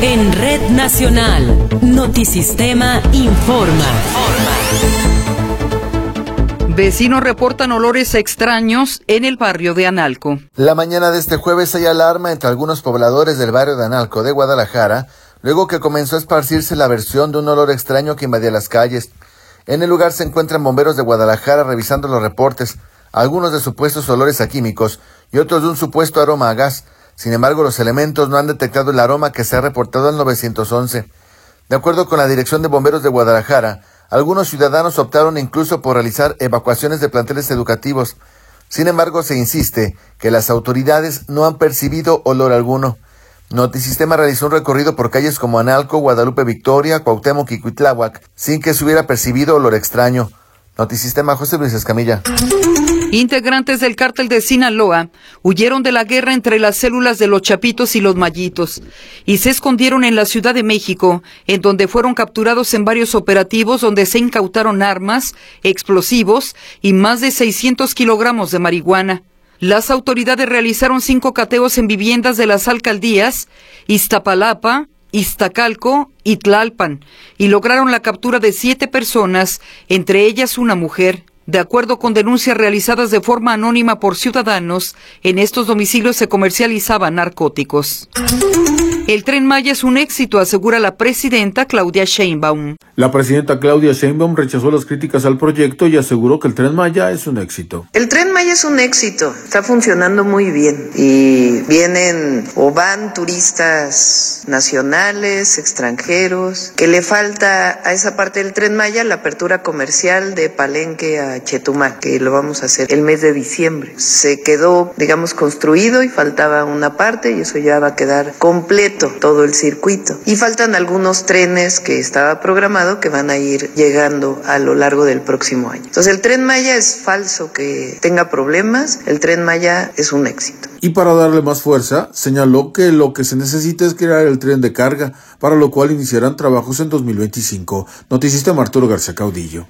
En Red Nacional, Notisistema informa. Vecinos reportan olores extraños en el barrio de Analco. La mañana de este jueves hay alarma entre algunos pobladores del barrio de Analco de Guadalajara, luego que comenzó a esparcirse la versión de un olor extraño que invadía las calles. En el lugar se encuentran bomberos de Guadalajara revisando los reportes, algunos de supuestos olores a químicos y otros de un supuesto aroma a gas. Sin embargo, los elementos no han detectado el aroma que se ha reportado al 911. De acuerdo con la Dirección de Bomberos de Guadalajara, algunos ciudadanos optaron incluso por realizar evacuaciones de planteles educativos. Sin embargo, se insiste que las autoridades no han percibido olor alguno. Notisistema realizó un recorrido por calles como Analco, Guadalupe Victoria, Cuauhtémoc y Cuitláhuac, sin que se hubiera percibido olor extraño. Notisistema, José Luis Escamilla. Integrantes del cártel de Sinaloa huyeron de la guerra entre las células de los Chapitos y los Mayitos y se escondieron en la Ciudad de México, en donde fueron capturados en varios operativos donde se incautaron armas, explosivos y más de 600 kilogramos de marihuana. Las autoridades realizaron 5 cateos en viviendas de las alcaldías Iztapalapa, Iztacalco y Tlalpan y lograron la captura de 7 personas, entre ellas una mujer. De acuerdo con denuncias realizadas de forma anónima por ciudadanos, en estos domicilios se comercializaban narcóticos. El Tren Maya es un éxito, asegura la presidenta Claudia Sheinbaum. La presidenta Claudia Sheinbaum rechazó las críticas al proyecto y aseguró que el Tren Maya es un éxito. El Tren Maya es un éxito, está funcionando muy bien y vienen o van turistas nacionales, extranjeros, que le falta a esa parte del Tren Maya la apertura comercial de Palenque a Chetumal, que lo vamos a hacer el mes de diciembre. Se quedó, digamos, construido y faltaba una parte y eso ya va a quedar completo, todo el circuito. Y faltan algunos trenes que estaba programado que van a ir llegando a lo largo del próximo año. Entonces el Tren Maya es falso que tenga problemas, el Tren Maya es un éxito. Y para darle más fuerza, señaló que lo que se necesita es crear el tren de carga, para lo cual iniciarán trabajos en 2025. Notisistema, Arturo García Caudillo.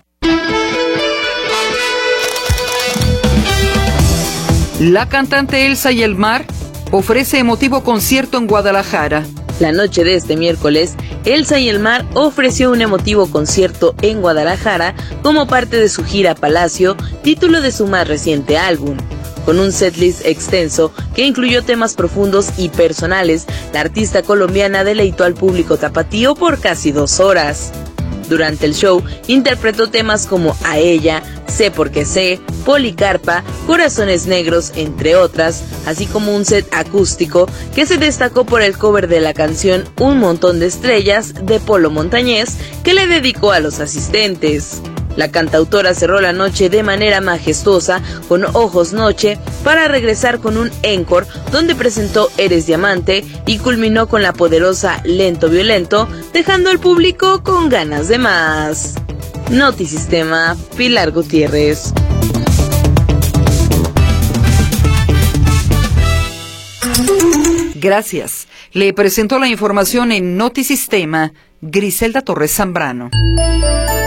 La cantante Elsa y el Mar ofrece emotivo concierto en Guadalajara. La noche de este miércoles, Elsa y el Mar ofreció un emotivo concierto en Guadalajara como parte de su gira Palacio, título de su más reciente álbum. Con un setlist extenso que incluyó temas profundos y personales, la artista colombiana deleitó al público tapatío por casi 2 horas. Durante el show, interpretó temas como A Ella, Sé porque sé, Policarpa, Corazones Negros, entre otras, así como un set acústico que se destacó por el cover de la canción Un Montón de Estrellas de Polo Montañés, que le dedicó a los asistentes. La cantautora cerró la noche de manera majestuosa con Ojos Noche para regresar con un encore donde presentó Eres Diamante y culminó con la poderosa Lento Violento, dejando al público con ganas de más. Notisistema, Pilar Gutiérrez. Gracias. Le presentó la información en Notisistema Griselda Torres Zambrano.